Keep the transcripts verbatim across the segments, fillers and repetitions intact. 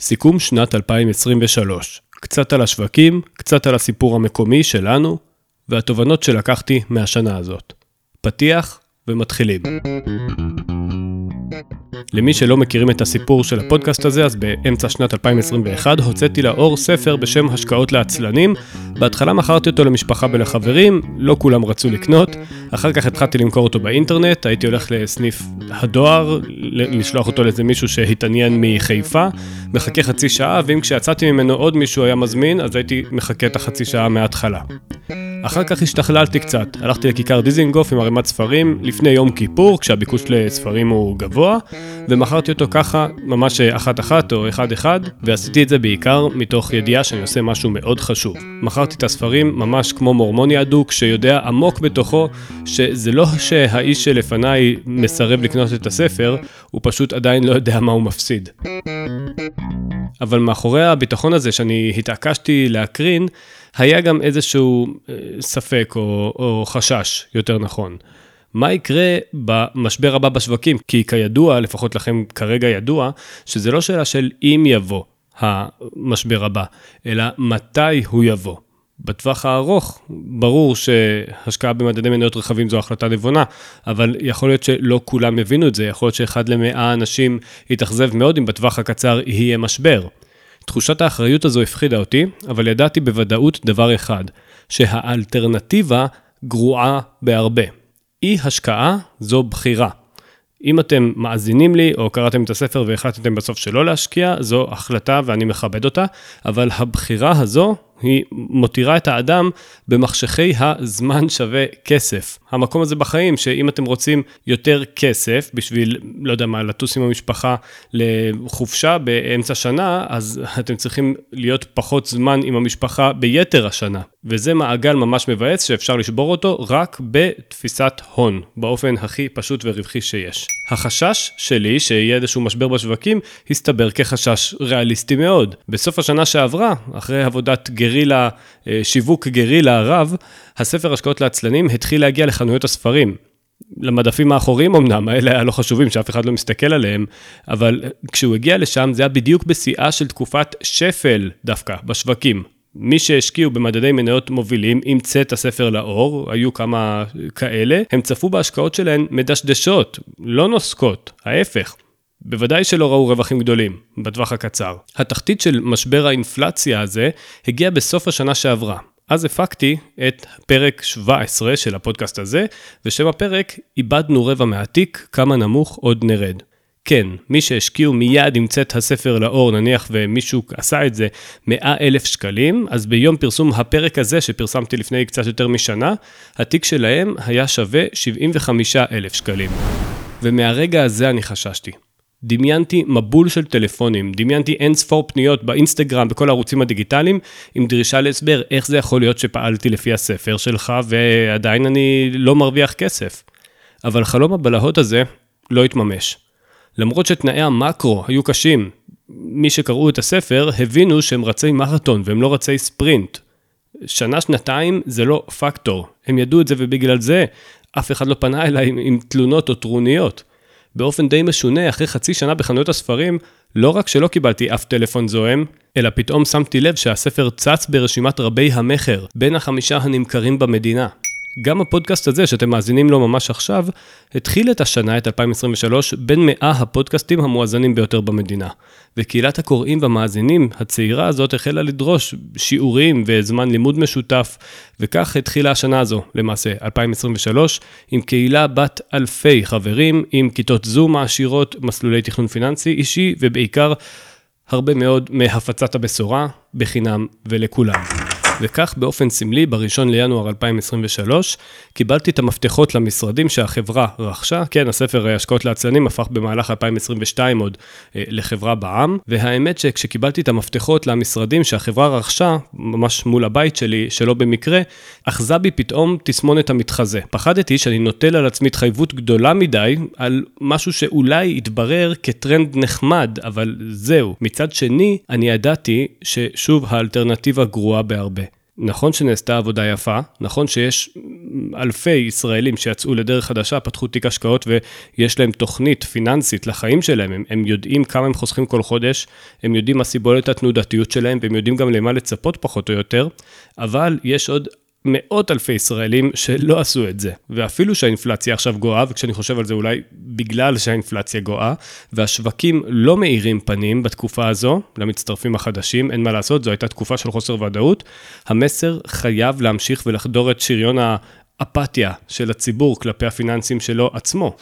סיכום שנת אלפיים עשרים ושלוש. קצת על השווקים, קצת על הסיפור המקומי שלנו, והתובנות שלקחתי מהשנה הזאת. פתיח ומתחילים. למי שלא מכירים את הסיפור של הפודקאסט הזה, אז באמצע שנת אלפיים עשרים ואחת הוצאתי לאור ספר בשם השקעות לעצלנים. בהתחלה מכרתי אותו למשפחה ולחברים, לא כולם רצו לקנות. אחר כך התחלתי למכור אותו באינטרנט, הייתי הולך לסניף הדואר, לשלוח אותו לאיזה מישהו שהתעניין מחיפה, מחכה חצי שעה, ואם כשיצאתי ממנו עוד מישהו היה מזמין, אז הייתי מחכה את החצי שעה מההתחלה. אחר כך השתכללתי קצת, הלכתי לכיכר דיזינגוף עם ערימת ספרים לפני יום כיפור, כשהביקוש לספרים הוא גבוה, ומכרתי אותו ככה, ממש אחת אחת או אחד אחד, ועשיתי את זה בעיקר מתוך ידיעה שאני עושה משהו מאוד חשוב. מכרתי את הספרים ממש כמו מורמוני אדוק, שיודע עמוק בתוכו שזה לא שהאיש שלפניי מסרב לקנות את הספר, הוא פשוט עדיין לא יודע מה הוא מפסיד. אבל מאחורי הביטחון הזה שאני התעקשתי להקרין, היה גם איזשהו ספק או, או חשש, יותר נכון. מה יקרה במשבר הבא בשווקים? כי כידוע, לפחות לכם כרגע ידוע, שזה לא שאלה של אם יבוא המשבר הבא, אלא מתי הוא יבוא. בטווח הארוך, ברור שהשקעה במדדי מניות רכבים זו החלטה נבונה, אבל יכול להיות שלא כולם יבינו את זה, יכול להיות שאחד למאה אנשים יתאכזב מאוד אם בטווח הקצר יהיה משבר. תחושת האחריות הזו הפחידה אותי, אבל ידעתי בוודאות דבר אחד, שהאלטרנטיבה גרועה בהרבה. אי השקעה זו בחירה. אם אתם מאזינים לי או קראתם את הספר והחלטתם בסוף שלא להשקיע, זו החלטה ואני מכבד אותה, אבל הבחירה הזו היא מותירה את האדם במחשכי הזמן שווה כסף. המקום הזה בחיים שאם אתם רוצים יותר כסף בשביל, לא יודע מה, לטוס עם המשפחה לחופשה באמצע שנה, אז אתם צריכים להיות פחות זמן עם המשפחה ביתר השנה. וזה מעגל ממש מבאס שאפשר לשבור אותו רק בתפיסת הון, באופן הכי פשוט ורווחי שיש. החשש שלי שיהיה איזשהו משבר בשווקים הסתבר כחשש ריאליסטי מאוד. בסוף השנה שעברה, אחרי עבודת גרילה, שיווק גרילה רב, הספר השקעות לעצלנים התחיל להגיע לחנויות הספרים. למדפים האחוריים אמנם, האלה היה לא חשובים שאף אחד לא מסתכל עליהם, אבל כשהוא הגיע לשם זה היה בדיוק בשיאה של תקופת שפל דווקא בשווקים. מי שהשקיעו במדדי מניות מובילים, ימצא את הספר לאור, היו כמה כאלה, הם צפו בהשקעות שלהן מדשדשות, לא נוסקות, ההפך. בוודאי שלא ראו רווחים גדולים, בטווח הקצר. התחתית של משבר האינפלציה הזה הגיעה בסוף השנה שעברה. אז הפקתי את פרק שבע עשרה של הפודקאסט הזה, ושם הפרק איבדנו רבע מהתיק, כמה נמוך עוד נרד. כן, מי שהשקיעו מיד ימצא את הספר לאור, נניח ומישהו עשה את זה מאה אלף שקלים, אז ביום פרסום הפרק הזה שפרסמתי לפני קצת יותר משנה, התיק שלהם היה שווה שבעים וחמישה אלף שקלים. ומהרגע הזה אני חששתי. דמיינתי מבול של טלפונים, דמיינתי אין ספור פניות באינסטגרם, בכל הערוצים הדיגיטליים, עם דרישה להסבר איך זה יכול להיות שפעלתי לפי הספר שלך, ועדיין אני לא מרוויח כסף. אבל חלום הבלהות הזה לא התממש. למרות שתנאי המקרו היו קשים, מי שקראו את הספר הבינו שהם רצי מרתון והם לא רצי ספרינט. שנה, שנתיים זה לא פקטור. הם ידעו את זה ובגלל זה אף אחד לא פנה אליי עם, עם תלונות או טרוניות. באופן די משונה, אחרי חצי שנה בחנויות הספרים, לא רק שלא קיבלתי אף טלפון זוהם, אלא פתאום שמתי לב שהספר צץ ברשימת רבי המחר, בין החמישה הנמכרים במדינה. גם הפודקאסט הזה שאתם מאזינים לו ממש עכשיו, התחיל את השנה, את אלפיים עשרים ושלוש, בין מאה הפודקאסטים המואזנים ביותר במדינה. וקהילת הקוראים והמאזינים, הצעירה הזאת החלה לדרוש שיעורים וזמן לימוד משותף, וכך התחילה השנה הזו, למעשה, אלפיים עשרים ושלוש, עם קהילה בת אלפי חברים, עם כיתות זום מעשירות, מסלולי תכנון פיננסי אישי, ובעיקר הרבה מאוד מהפצת הבשורה, בחינם ולכולם. וכך באופן סמלי, בראשון לינואר אלפיים עשרים ושלוש, קיבלתי את המפתחות למשרדים שהחברה רכשה. כן, הספר השקעות לעצלנים הפך במהלך אלפיים עשרים ושתיים עוד אה, לחברה בעם, והאמת שכשקיבלתי את המפתחות למשרדים שהחברה רכשה, ממש מול הבית שלי, שלא במקרה, אחזה בי פתאום תסמונת המתחזה. פחדתי שאני נוטל על עצמי התחייבות גדולה מדי, על משהו שאולי יתברר כטרנד נחמד, אבל זהו. מצד שני, אני ידעתי ששוב האלטרנטיבה גרועה בהרבה. נכון שנעשתה עבודה יפה, נכון שיש אלפי ישראלים שיצאו לדרך חדשה, פתחו תיק השקעות ויש להם תוכנית פיננסית לחיים שלהם, הם, הם יודעים כמה הם חוסכים כל חודש, הם יודעים מה סיבולת התנודתיות שלהם, והם יודעים גם למה לצפות פחות או יותר, אבל יש עוד מאות אלפי ישראלים שלא עשו את זה, ואפילו שהאינפלציה עכשיו גואה, וכשאני חושב על זה אולי בגלל שהאינפלציה גואה, והשווקים לא מאירים פנים בתקופה הזו, למצטרפים החדשים, אין מה לעשות, זו הייתה תקופה של חוסר ודאות, המסר חייב להמשיך ולחדור את שריון האפתיה של הציבור כלפי הפיננסים שלו עצמו.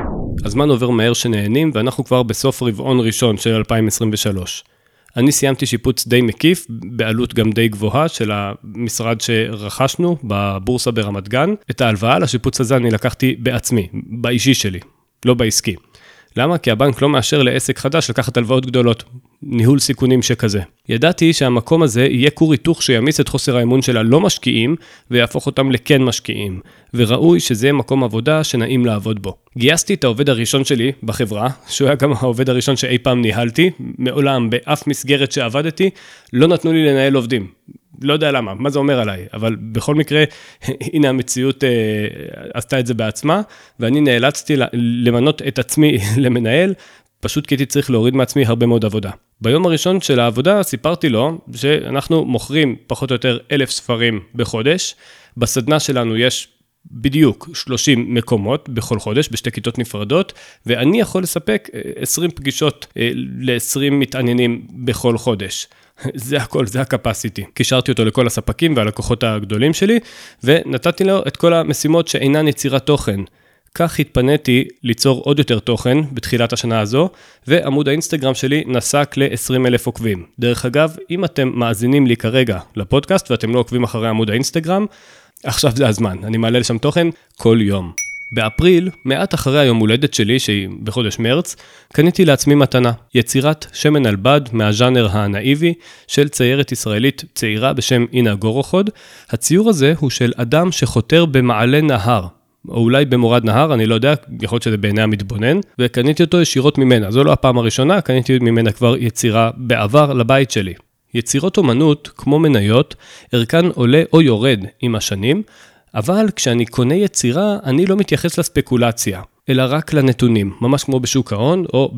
הזמן עובר מהר שנהנים, ואנחנו כבר בסוף רבעון ראשון של אלפיים עשרים ושלוש. אני סיימתי שיפוץ די מקיף, בעלות גם די גבוהה של המשרד שרכשנו בבורסה ברמת גן. את ההלוואה לשיפוץ הזה אני לקחתי בעצמי, באישי שלי, לא בעסקי. למה? כי הבנק לא מאשר לעסק חדש לקחת הלוואות גדולות, ניהול סיכונים שכזה. ידעתי שהמקום הזה יהיה כור היתוך שימיס את חוסר האמון של הלא משקיעים, ויהפוך אותם לכן משקיעים, וראוי שזה מקום עבודה שנעים לעבוד בו. גייסתי את העובד הראשון שלי בחברה, שהוא היה גם העובד הראשון שאי פעם ניהלתי, מעולם באף מסגרת שעבדתי, לא נתנו לי לנהל עובדים. לא יודע למה, מה זה אומר עליי, אבל בכל מקרה, הנה המציאות אה, עשתה את זה בעצמה, ואני נאלצתי למנות את עצמי למנהל, פשוט כי הייתי צריך להוריד מעצמי הרבה מאוד עבודה. ביום הראשון של העבודה סיפרתי לו שאנחנו מוכרים פחות או יותר אלף ספרים בחודש, בסדנה שלנו יש בדיוק שלושים מקומות בכל חודש, בשתי כיתות נפרדות, ואני יכול לספק עשרים פגישות ל-עשרים מתעניינים בכל חודש. זה הכל, זה הקפסיטי. קישרתי אותו לכל הספקים והלקוחות הגדולים שלי, ונתתי לו את כל המשימות שאינן יצירת תוכן. כך התפניתי ליצור עוד יותר תוכן בתחילת השנה הזו, ועמוד האינסטגרם שלי נסק ל-עשרים אלף עוקבים. דרך אגב, אם אתם מאזינים לי כרגע לפודקאסט, ואתם לא עוקבים אחרי עמוד האינסטגרם, עכשיו זה הזמן, אני מעלה לשם תוכן כל יום. באפריל, מעט אחרי היום הולדת שלי, שהיא בחודש מרץ, קניתי לעצמי מתנה, יצירת שמן על בד מהז'אנר הנאיבי של ציירת ישראלית צעירה בשם אינה גורוחוד. הציור הזה הוא של אדם שחותר במעלה נהר, או אולי במורד נהר, אני לא יודע, יכול להיות שזה בעיני המתבונן, וקניתי אותו ישירות ממנה. זו לא הפעם הראשונה, קניתי ממנה כבר יצירה בעבר לבית שלי. יצירות אומנות, כמו מניות, ערכן עולה או יורד עם השנים, אבל כשאני קונה יצירה, אני לא מתייחס לספקולציה, אלא רק לנתונים, ממש כמו בשוק ההון או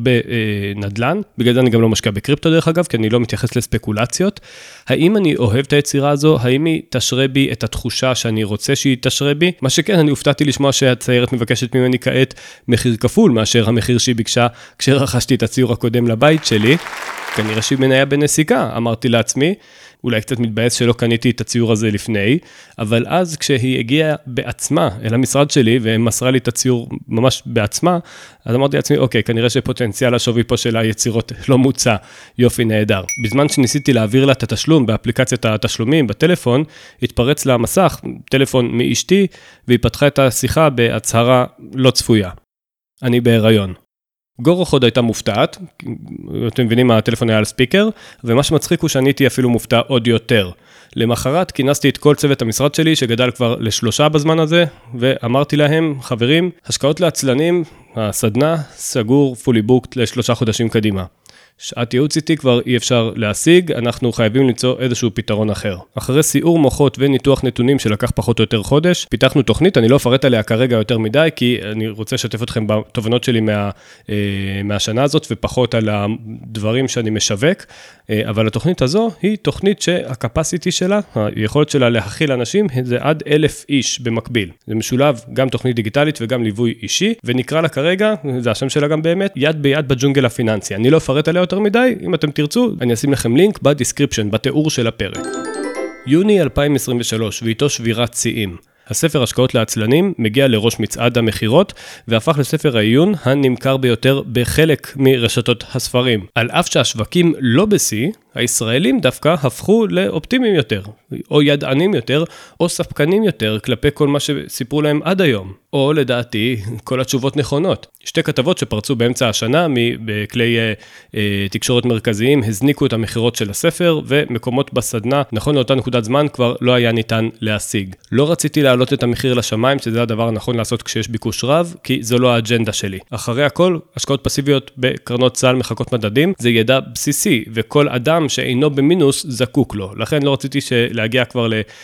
בנדלן, בגלל זה אני גם לא משקיע בקריפטו דרך אגב, כי אני לא מתייחס לספקולציות. האם אני אוהב את היצירה הזו? האם היא תשרה בי את התחושה שאני רוצה שהיא תשרה בי? מה שכן, אני הופתעתי לשמוע שהציירת מבקשת ממני כעת מחיר כפול מאשר המחיר שהיא ביקשה כשרכשתי את הציור הקודם לבית שלי. כנראה שהיא מניה בנסיקה, אמרתי לעצמי, אולי קצת מתבאס שלא קניתי את הציור הזה לפני, אבל אז כשהיא הגיעה בעצמה אל המשרד שלי, ומסרה לי את הציור ממש בעצמה, אז אמרתי לעצמי, אוקיי, כנראה שפוטנציאל השווי פה של היצירות לא מוצא, יופי נהדר. בזמן שניסיתי להעביר לה את התשלום באפליקציית התשלומים, בטלפון, התפרץ לה המסך, טלפון מאשתי, והיא פתחה את השיחה בהצהרה לא צפויה. אני בהיריון. גורוחוד הייתה מופתעת, אתם מבינים, הטלפון היה על ספיקר, ומה שמצחיק הוא שאני הייתי אפילו מופתע עוד יותר. למחרת כינסתי את כל צוות המשרד שלי, שגדל כבר לשלושה בזמן הזה, ואמרתי להם, חברים, השקעות לעצלנים, הסדנה סגור פולי בוקט לשלושה חודשים קדימה. שעת ייעוץ איתי כבר אי אפשר להשיג, אנחנו חייבים למצוא איזשהו פתרון אחר. אחרי סיעור מוחות וניתוח נתונים שלקח פחות או יותר חודש, פיתחנו תוכנית, אני לא אפרט עליה כרגע יותר מדי, כי אני רוצה לשתף אתכם בתובנות שלי מה, מהשנה הזאת, ופחות על הדברים שאני משווק, אבל התוכנית הזו היא תוכנית שהקפסיטי שלה, היכולת שלה להכיל אנשים, זה עד אלף איש במקביל. זה משולב גם תוכנית דיגיטלית וגם ליווי אישי, ונקרא לה כרגע, זה השם שלה גם באמת, יד ביד בג'ונגל הפיננסי. אני לא אפרט עליה יותר מדי, אם אתם תרצו, אני אשים לכם לינק בדיסקריפשן, בתיאור של הפרק. יוני אלפיים עשרים ושלוש, ואיתו שבירת שיאים. הספר השקעות לעצלנים מגיע לראש מצעד המחירות, והפך לספר העיון הנמכר ביותר בחלק מרשתות הספרים. על אף שהשווקים לא בשיא, הישראלים דווקא הפכו לאופטימיים יותר, או ידענים יותר, או ספקנים יותר, כלפי כל מה שסיפרו להם עד היום. או לדעתי, כל התשובות נכונות. שתי כתבות שפרצו באמצע השנה, בכלי אה, אה, תקשורת מרכזיים, הזניקו את המחירות של הספר, ומקומות בסדנה, נכון לאותה נקודת זמן, כבר לא היה ניתן להשיג. לא רציתי להעלות את המחיר לשמיים, שזה הדבר הנכון לעשות כשיש ביקוש רב, כי זו לא האג'נדה שלי. אחרי הכל, השקעות פסיביות בקרנות צה"ל מחכות מדדים, זה ידע בסיסי, וכל אדם אדם שאינו במינוס זקוק לו. לכן לא רציתי להגיע כבר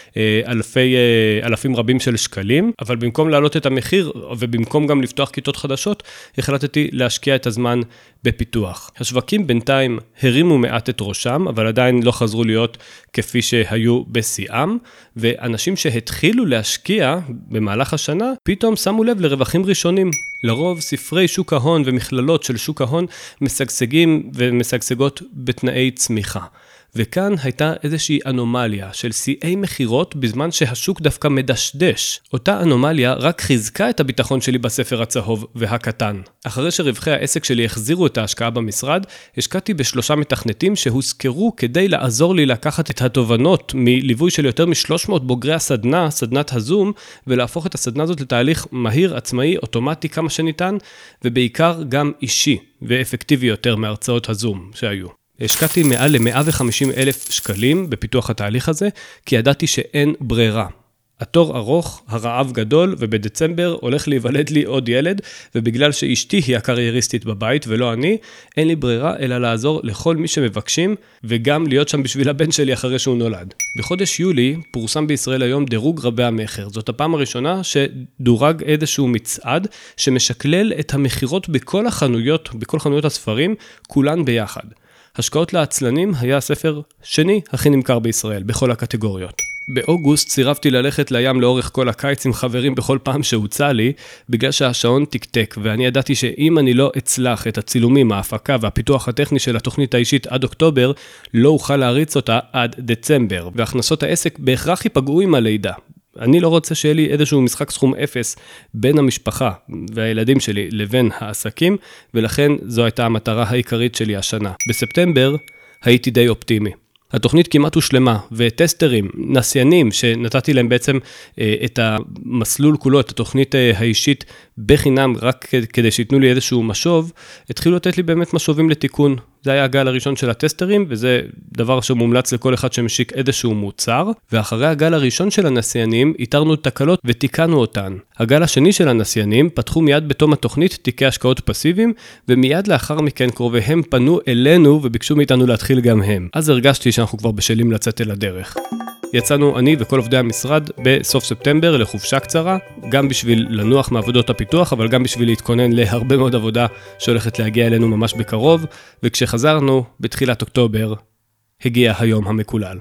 לאלפי, אלפים רבים של שקלים, אבל במקום להעלות את המחיר, ובמקום גם לפתוח כיתות חדשות, החלטתי להשקיע את הזמן בפיתוח. השווקים בינתיים הרימו מעט את ראשם, אבל עדיין לא חזרו להיות כפי שהיו בשיאם, ואנשים שהתחילו להשקיע במהלך השנה, פתאום שמו לב לרווחים ראשונים. לרוב ספרי שוק ההון ומכללות של שוק ההון משגשגים ומשגשגות בתנאי צמיחה. וכאן הייתה איזושהי אנומליה של שיאי מחירות בזמן שהשוק דווקא מדשדש. אותה אנומליה רק חיזקה את הביטחון שלי בספר הצהוב והקטן. אחרי שרווחי העסק שלי החזירו את ההשקעה במשרד, השקעתי בשלושה מתכנתים שהוזכרו כדי לעזור לי לקחת את התובנות מליווי של יותר מ-שלוש מאות בוגרי הסדנה, סדנת הזום, ולהפוך את הסדנה הזאת לתהליך מהיר, עצמאי, אוטומטי כמה שניתן, ובעיקר גם אישי ואפקטיבי יותר מהרצאות הזום שהיו. השקעתי מעל ל-מאה וחמישים אלף שקלים בפיתוח התהליך הזה, כי ידעתי שאין ברירה. התור ארוך, הרעב גדול, ובדצמבר הולך להיוולד לי עוד ילד, ובגלל שאשתי היא הקרייריסטית בבית ולא אני, אין לי ברירה אלא לעזור לכל מי שמבקשים, וגם להיות שם בשביל הבן שלי אחרי שהוא נולד. בחודש יולי פורסם בישראל היום דירוג רבי המחר. זאת הפעם הראשונה שדורג איזשהו מצעד, שמשקלל את המחירות בכל החנויות, בכל חנויות הספרים, כולן ביחד. השקעות לעצלנים היה הספר שני הכי נמכר בישראל, בכל הקטגוריות. באוגוסט סירבתי ללכת לים לאורך כל הקיץ עם חברים בכל פעם שהוצא לי, בגלל שהשעון תקתק, ואני ידעתי שאם אני לא אצלח את הצילומים, ההפקה והפיתוח הטכני של התוכנית האישית עד אוקטובר, לא אוכל להריץ אותה עד דצמבר, והכנסות העסק בהכרח ייפגעו עם הלידה. אני לא רוצה שיהיה לי איזשהו משחק סכום אפס בין המשפחה והילדים שלי לבין העסקים, ולכן זו הייתה המטרה העיקרית שלי השנה. בספטמבר הייתי די אופטימי. התוכנית כמעט הושלמה, וטסטרים, נסיינים, שנתתי להם בעצם אה, את המסלול כולו, את התוכנית אה, האישית בחינם, רק כדי שיתנו לי איזשהו משוב, התחילו לתת לי באמת משובים לתיקון. זה היה הגל הראשון של הטסטרים, וזה דבר שמומלץ לכל אחד שמשיק איזשהו מוצר, ואחרי הגל הראשון של הנסיינים, איתרנו תקלות ותיקנו אותן. הגל השני של הנסיינים פתחו מיד בתום התוכנית תיקי השקעות פסיביים, ומיד לאחר מכן קרוביהם פנו אלינו וביקשו מאיתנו להתחיל גם הם. אז הרגשתי שאנחנו כבר בשלים לצאת אל הדרך. יצאנו אני וכל עובדי המשרד בסוף ספטמבר לחופשה קצרה, גם בשביל לנוח מעבודות הפיתוח, אבל גם בשביל להתכונן להרבה מאוד עבודה שהולכת להגיע אלינו ממש בקרוב, וכשחזרנו בתחילת אוקטובר, הגיע היום המקולל.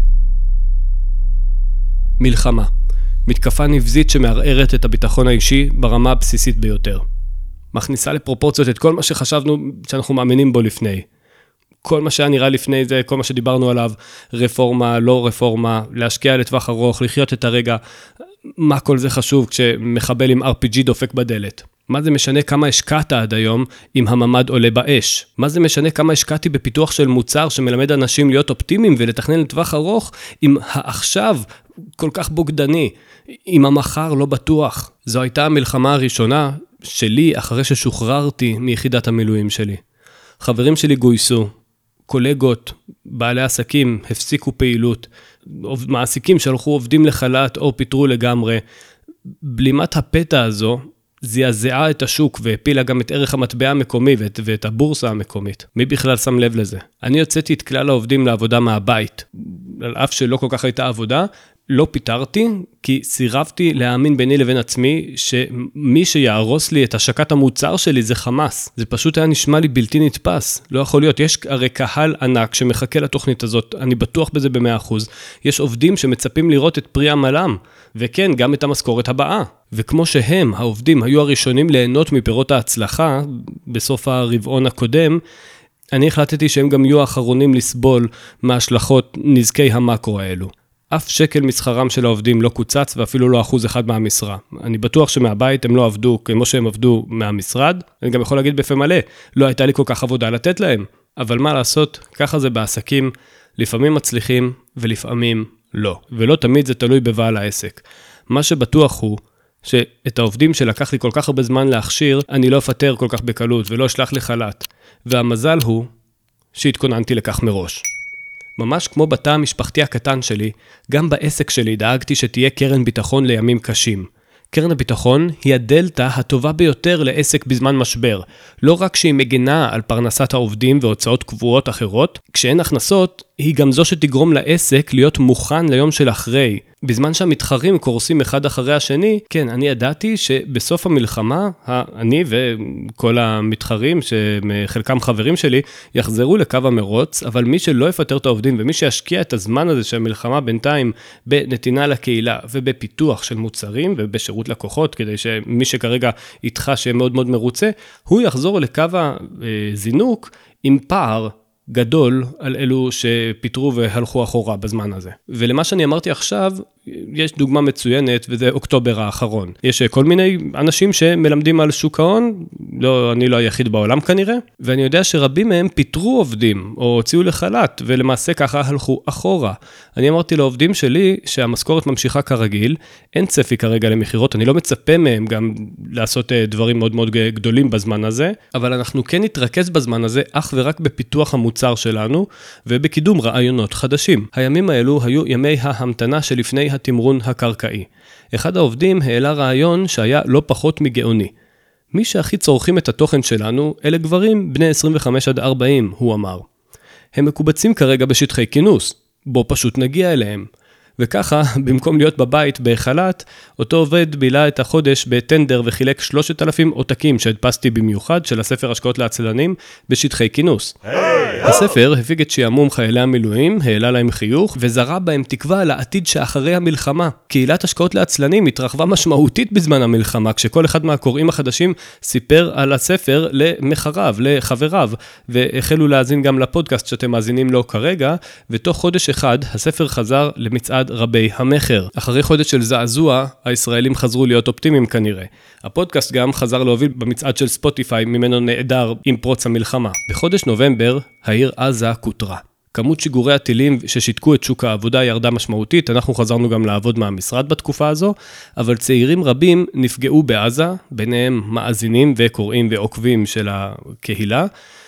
מלחמה. מתקפה נבזית שמערערת את הביטחון האישי ברמה הבסיסית ביותר. מכניסה לפרופורציות את כל מה שחשבנו שאנחנו מאמינים בו לפני. כל מה שהיה נראה לפני זה, כל מה שדיברנו עליו, רפורמה, לא רפורמה, להשקיע לטווח ארוך, לחיות את הרגע, מה כל זה חשוב כשמחבל עם אר פי ג'י דופק בדלת? מה זה משנה כמה השקעת עד היום אם הממד עולה באש? מה זה משנה כמה השקעתי בפיתוח של מוצר שמלמד אנשים להיות אופטימיים ולתכנן לטווח ארוך אם העכשיו כל כך בוגדני, אם המחר לא בטוח? זו הייתה המלחמה הראשונה שלי אחרי ששוחררתי מיחידת המילואים שלי. חברים שלי גויסו, קולגות, בעלי עסקים הפסיקו פעילות, מעסיקים שהלכו עובדים לחל"ת או פיטרו לגמרי. בלימת הפתע הזו זעזעה את השוק והפילה גם את ערך המטבע המקומי ואת, ואת הבורסה המקומית. מי בכלל שם לב לזה? אני יוצאתי את כלל העובדים לעבודה מהבית. על אף שלא כל כך הייתה עבודה, לא פיטרתי, כי סירבתי להאמין ביני לבין עצמי שמי שיערוס לי את השקת המוצר שלי זה חמאס. זה פשוט היה נשמע לי בלתי נתפס. לא יכול להיות. יש הרי קהל ענק שמחכה לתוכנית הזאת, אני בטוח בזה ב-מאה אחוז. יש עובדים שמצפים לראות את פרי עמלם, וכן, גם את המשכורת הבאה. וכמו שהם, העובדים, היו הראשונים ליהנות מפירות ההצלחה בסוף הרבעון הקודם, אני החלטתי שהם גם יהיו האחרונים לסבול מהשלכות נזקי המקרו האלו. אף שקל משכרם של העובדים לא קוצץ, ואפילו לא אחוז אחד מהמשרה. אני בטוח שמהבית הם לא עבדו כמו שהם עבדו מהמשרד. אני גם יכול להגיד בפה מלא, לא הייתה לי כל כך עבודה לתת להם. אבל מה לעשות? ככה זה בעסקים, לפעמים מצליחים ולפעמים לא. ולא תמיד זה תלוי בבעל העסק. מה שבטוח הוא שאת העובדים שלקח לי כל כך הרבה זמן להכשיר, אני לא אפטר כל כך בקלות ולא אשלח לחל"ת. והמזל הוא שהתכוננתי לכך מראש. ממש כמו בתא המשפחתי הקטן שלי, גם בעסק שלי דאגתי שתהיה קרן ביטחון לימים קשים. קרן הביטחון היא הדלטה הטובה ביותר לעסק בזמן משבר. לא רק שהיא מגנה על פרנסת העובדים והוצאות קבועות אחרות, כשאין הכנסות, היא גם זו שתגרום לעסק להיות מוכן ליום של אחרי. בזמן שהמתחרים קורסים אחד אחרי השני, כן, אני ידעתי שבסוף המלחמה, אני וכל המתחרים, שחלקם חברים שלי, יחזרו לקו המרוץ, אבל מי שלא יפטר את העובדים, ומי שישקיע את הזמן הזה של המלחמה בינתיים, בנתינה לקהילה, ובפיתוח של מוצרים, ובשירות לקוחות, כדי שמי שכרגע איתך שיהיה מאוד מאוד מרוצה, הוא יחזור לקו הזינוק עם פער גדול על אלו שפיתרו והלכו אחורה בזמן הזה. ולמה שאני אמרתי עכשיו, יש דוגמה מצוינת, וזה אוקטובר האחרון. יש כל מיני אנשים שמלמדים על שוק ההון, לא, אני לא היחיד בעולם כנראה, ואני יודע שרבים מהם פיתרו עובדים, או הוציאו לחל"ת, ולמעשה ככה הלכו אחורה. אני אמרתי לעובדים שלי, שהמשכורת ממשיכה כרגיל, אין צפי כרגע למחירות, אני לא מצפה מהם גם לעשות דברים מאוד מאוד גדולים בזמן הזה, אבל אנחנו כן נתרכז בזמן הזה, אך ורק בפיתוח המוצר שלנו, ובקידום רעיונות חדשים. הימים האלו היו ימי ההמתנה שלפני התמרון הקרקעי. אחד העובדים העלה רעיון שהיה לא פחות מגאוני. מי שהכי צורכים את התוכן שלנו, אלה גברים בני עשרים וחמש עד ארבעים, הוא אמר. הם מקובצים כרגע בשטחי כינוס, בו פשוט נגיע אליהם. וככה, במקום להיות בבית בחל"ת, אותו עובד בילה את החודש בטנדר וחילק שלושת אלפים עותקים שהדפסתי במיוחד של הספר השקעות לעצלנים בשטחי כינוס. Hey, הספר הפיק את שיעמום חיילי המילואים, העלה להם חיוך וזרה בהם תקווה לעתיד שאחרי המלחמה. קהילת השקעות לעצלנים התרחבה משמעותית בזמן המלחמה, כשכל אחד מהקוראים החדשים סיפר על הספר למחריו, לחבריו, והחלו להאזין גם לפודקאסט שאתם מאזינים לו כרגע, ותוך חודש אחד הספר חזר למצעד רבי המחר. אחרי חודש של זעזוע, הישראלים חזרו להיות אופטימיים כנראה. הפודקאסט גם חזר להוביל במצעד של ספוטיפיי, ממנו נעדר עם פרוץ המלחמה. בחודש נובמבר, העיר עזה כותרה. כמות שיגורי הטילים ששיתקו את שוק העבודה ירדה משמעותית, אנחנו חזרנו גם לעבוד מהמשרד בתקופה הזו, אבל צעירים רבים נפגעו בעזה, ביניהם מאזינים וקוראים ועוקבים של הקהילה,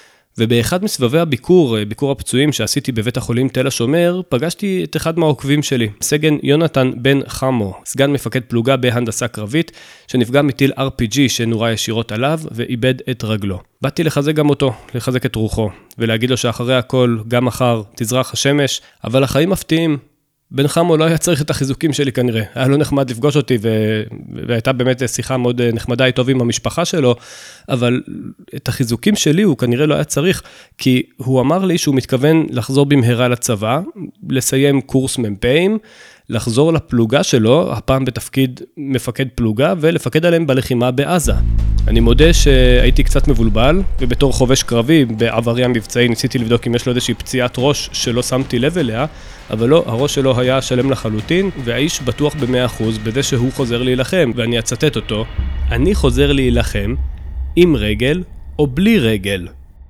ובאחד מסבבי הביקור, ביקור הפצועים שעשיתי בבית החולים תל השומר, פגשתי את אחד מהעוקבים שלי, סגן יונתן בן חמו, סגן מפקד פלוגה בהנדסה קרבית, שנפגע מטיל אר פי ג'י שנורה ישירות עליו ואיבד את רגלו. באתי לחזק גם אותו, לחזק את רוחו, ולהגיד לו שאחרי הכל, גם מחר, תזרח השמש, אבל החיים מפתיעים. בן חמו לא היה צריך את החיזוקים שלי כנראה, היה לא נחמד לפגוש אותי, ו... והייתה באמת שיחה מאוד נחמדה איתו עם המשפחה שלו, אבל את החיזוקים שלי הוא כנראה לא היה צריך, כי הוא אמר לי שהוא מתכוון לחזור במהרה לצבא, לסיים קורס ממפאים, לחזור לפלוגה שלו, הפעם בתפקיד מפקד פלוגה, ולפקד עליהם בלחימה בעזה. אני מודה שהייתי קצת מבולבל, ובתור חובש קרבי בעברי המבצעי ניסיתי לבדוק אם יש לו איזושהי פציעת ראש שלא שמתי לב אליה, אבל לא, הראש שלו היה שלם לחלוטין, והאיש בטוח ב-מאה אחוז בזה שהוא חוזר להילחם, ואני אצטט אותו, אני חוזר להילחם עם רגל או בלי רגל.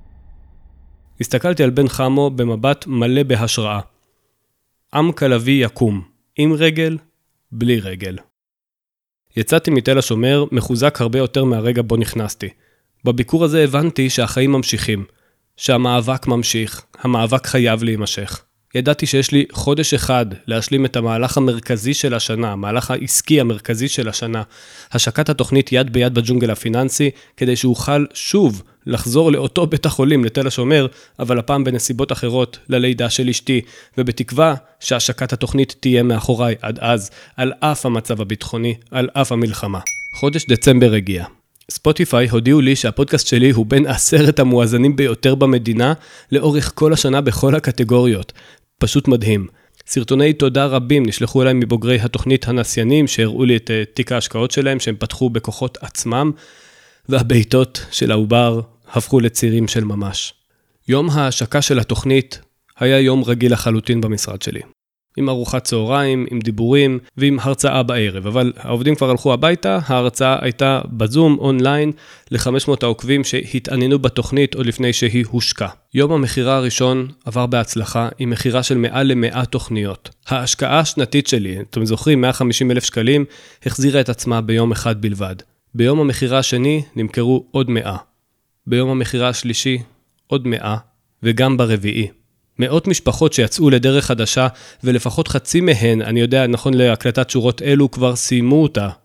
הסתכלתי על בן חמו במבט מלא בהשראה. עם כלבי יקום, עם רגל, בלי רגל. יצאתי מתל השומר מחוזק הרבה יותר מהרגע בו נכנסתי. בביקור הזה הבנתי שהחיים ממשיכים, שהמאבק ממשיך, המאבק חייב להימשך. ידעתי שיש לי חודש אחד להשלים את המהלך המרכזי של השנה, המהלך העסקי המרכזי של השנה, השקת התוכנית יד ביד בג'ונגל הפיננסי, כדי שאוכל שוב לחזור לאותו בית החולים, לתל השומר, אבל הפעם בנסיבות אחרות ללידה של אשתי, ובתקווה שהשקת התוכנית תהיה מאחוריי עד אז, על אף המצב הביטחוני, על אף המלחמה. חודש דצמבר הגיע. ספוטיפיי הודיעו לי שהפודקאסט שלי הוא בין עשרת המואזנים ביותר במדינה, לאורך כל השנה בכל הקטגוריות. פשוט מדהים. סרטוני תודה רבים נשלחו אליי מבוגרי התוכנית הנסיינים, שהראו לי את תיק ההשקעות שלהם, שהם פתחו בכוחות עצמם, והביתות של העובר הפכו לצעירים של ממש. יום ההשקה של התוכנית היה יום רגיל לחלוטין במשרד שלי. עם ארוחת צהריים, עם דיבורים ועם הרצאה בערב. אבל העובדים כבר הלכו הביתה, ההרצאה הייתה בזום, אונליין, ל-חמש מאות העוקבים שהתעניינו בתוכנית עוד לפני שהיא הושקה. יום המחירה הראשון עבר בהצלחה עם מחירה של מעל למאה תוכניות. ההשקעה השנתית שלי, אתם זוכרים, מאה וחמישים אלף שקלים, החזירה את עצמה ביום אחד בלבד. ביום המחירה השני נמכרו עוד מאה. ביום המחירה השלישי עוד מאה, וגם ברביעי. מאות משפחות שיצאו לדרך חדשה, ולפחות חצי מהן, אני יודע, נכון להקלטת שורות אלו, כבר סיימו אותה,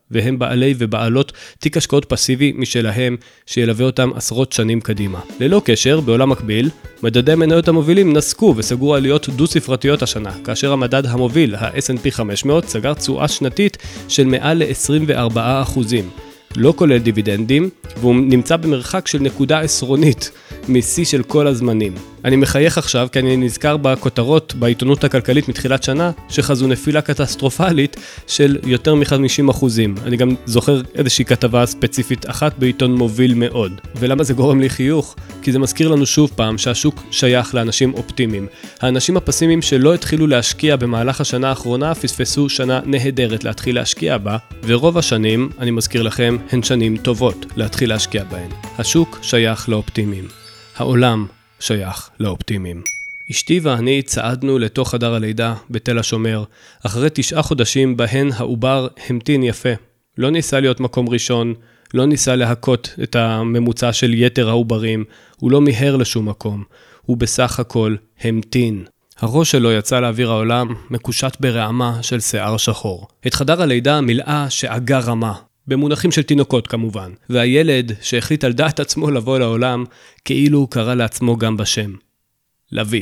והם בעלי ובעלות תיק השקעות פסיבי משלהם שילווה אותם עשרות שנים קדימה. ללא קשר, בעולם מקביל, מדדי מניות המובילים נסקו וסגרו עליות דו-ספרתיות השנה, כאשר המדד המוביל, ה-אס אנד פי חמש מאות, סגר תשואה שנתית של מעל ל-עשרים וארבעה אחוזים. לא כולל דיבידנדים, והוא נמצא במרחק של נקודה עשרונית משיא של כל הזמנים. אני מחייך עכשיו כי אני נזכר בכותרות בעיתונות הכלכלית מתחילת שנה, שחזו נפילה קטסטרופלית של יותר מ-חמישים אחוזים. אני גם זוכר איזושהי כתבה ספציפית אחת בעיתון מוביל מאוד. ולמה זה גורם לי חיוך? כי זה מזכיר לנו שוב פעם שהשוק שייך לאנשים אופטימיים. האנשים הפסימיים שלא התחילו להשקיע במהלך השנה האחרונה, פספסו שנה נהדרת להתחיל להשקיע בה, ורוב השנים, אני מזכיר לכם, הן שנים טובות להתחיל להשקיע בהן. השוק שייך לאופטימיים. העולם שייך לאופטימיים. אשתי ואני צעדנו לתוך חדר הלידה בתל השומר, אחרי תשעה חודשים בהן העובר המתין יפה. לא ניסה להיות מקום ראשון, לא ניסה להכות את הממוצע של יתר העוברים, הוא לא מיהר לשום מקום, הוא בסך הכל המתין. הראש שלו יצא לאוויר העולם מקושט ברעמה של שיער שחור. את חדר הלידה מילאה שאגה רמה. במונחים של תינוקות כמובן, והילד שהחליט על דעת עצמו לבוא לעולם, כאילו הוא קרא לעצמו גם בשם. לוי.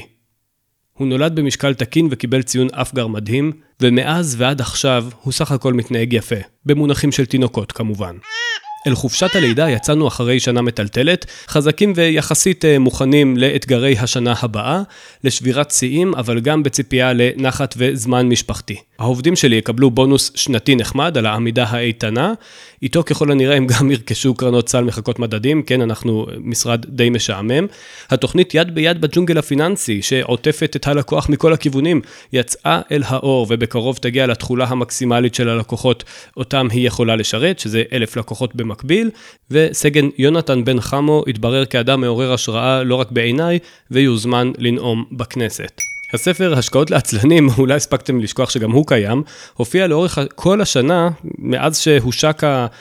הוא נולד במשקל תקין וקיבל ציון אפגר מדהים, ומאז ועד עכשיו הוא סך הכל מתנהג יפה, במונחים של תינוקות כמובן. אל חופשת הלידה יצאנו אחרי שנה מטלטלת, חזקים ויחסית מוכנים לאתגרי השנה הבאה, לשבירת שיאים, אבל גם בציפייה לנחת וזמן משפחתי. העובדים שלי יקבלו בונוס שנתי נחמד על העמידה האיתנה, איתו ככל הנראה הם גם ירכשו קרנות סל מחכות מדדים, כן, אנחנו משרד די משעמם. התוכנית יד ביד בג'ונגל הפיננסי, שעוטפת את הלקוח מכל הכיוונים, יצאה אל האור, ובקרוב תגיע לתחולה המקסימלית של הלקוחות, אותם היא יכולה לשרת, שזה אלף לקוחות במקביל, וסגן יונתן בן חמו התברר כאדם מעורר השראה לא רק בעיניי, ויוזמן לנאום בכנסת. הספר השקעות לעצלנים, אולי הספקתם לשכוח שגם הוא קיים, הופיע לאורך כל השנה, מאז שהושק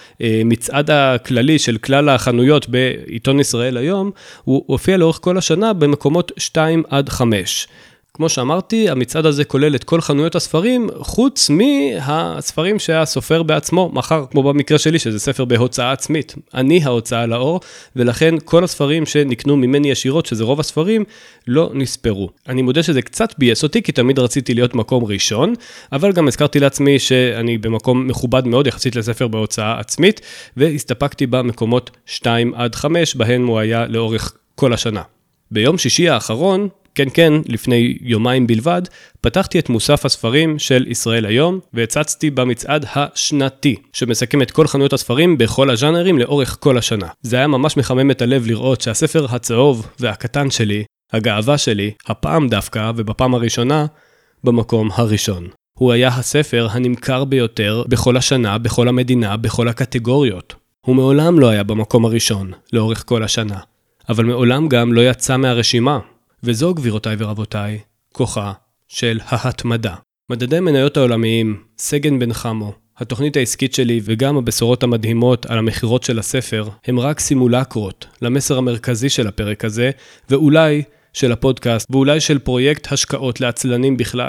המצעד הכללי של כלל החנויות בעיתון ישראל היום, הוא הופיע לאורך כל השנה במקומות שתיים עד חמש. כמו שאמרתי, המצעד הזה כולל את כל חנויות הספרים, חוץ מהספרים שהסופר בעצמו מחר, כמו במקרה שלי, שזה ספר בהוצאה עצמית. אני ההוצאה לאור, ולכן כל הספרים שנקנו ממני ישירות, שזה רוב הספרים, לא נספרו. אני מודה שזה קצת בייס אותי, כי תמיד רציתי להיות מקום ראשון, אבל גם הזכרתי לעצמי שאני במקום מכובד מאוד יחסית לספר בהוצאה עצמית, והסתפקתי במקומות שתיים עד חמש, בהן הוא היה לאורך כל השנה. ביום שישי האחרון, כן, כן, לפני יומיים בלבד, פתחתי את מוסף הספרים של ישראל היום, והצצתי במצעד השנתי, שמסכם את כל חנויות הספרים בכל הז'אנרים לאורך כל השנה. זה היה ממש מחמם את הלב לראות שהספר הצהוב והקטן שלי, הגאווה שלי, הפעם דווקא ובפעם הראשונה, במקום הראשון. הוא היה הספר הנמכר ביותר בכל השנה, בכל המדינה, בכל הקטגוריות. הוא מעולם לא היה במקום הראשון, לאורך כל השנה. אבל מעולם גם לא יצא מהרשימה. וזו, גבירותיי ורבותיי, כוחה של ההתמדה. מדדי מניות העולמיים, סגן בן חמו, התוכנית העסקית שלי וגם הבשורות המדהימות על המחירות של הספר, הם רק סימולקרות למסר המרכזי של הפרק הזה, ואולי של הפודקאסט, ואולי של פרויקט השקעות לעצלנים בכלל.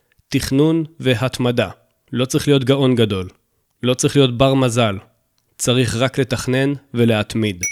תכנון והתמדה. לא צריך להיות גאון גדול. לא צריך להיות בר מזל. צריך רק לתכנן ולהתמיד.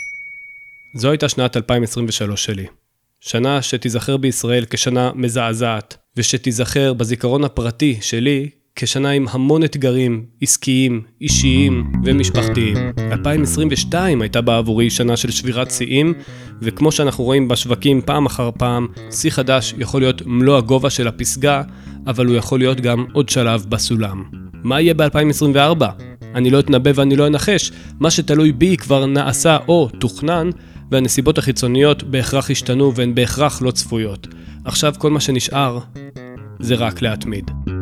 זו הייתה שנת אלפיים עשרים ושלוש שלי. שנה שתיזכר בישראל כשנה מזעזעת, ושתיזכר בזיכרון הפרטי שלי כשנה עם המון אתגרים עסקיים, אישיים ומשפחתיים. אלפיים עשרים ושתיים הייתה בעבורי שנה של שבירת שיאים, וכמו שאנחנו רואים בשווקים פעם אחר פעם, שיא חדש יכול להיות מלוא הגובה של הפסגה, אבל הוא יכול להיות גם עוד שלב בסולם. מה יהיה ב-אלפיים עשרים וארבע? אני לא אתנבא ואני לא אנחש, מה שתלוי בי כבר נעשה או תוכנן, והנסיבות החיצוניות בהכרח השתנו והן בהכרח לא צפויות. עכשיו כל מה שנשאר זה רק להתמיד.